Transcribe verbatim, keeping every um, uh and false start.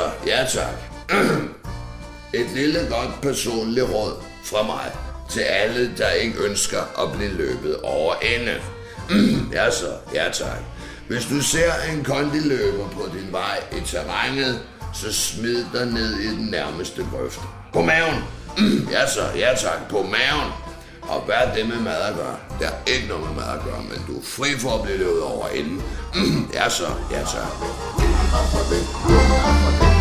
ja tak. Et lille godt personligt råd fra mig til alle, der ikke ønsker at blive løbet over ende. Ja så, ja tak. Hvis du ser en kondiløber på din vej i terrænet, så smid dig ned i den nærmeste grøft. På maven. Ja så, ja tak, på maven. Og hvad er det med mad at gøre? Det har ikke noget med mad at gøre, men du er fri for at blive løbet over ende. Ja så, ja tak.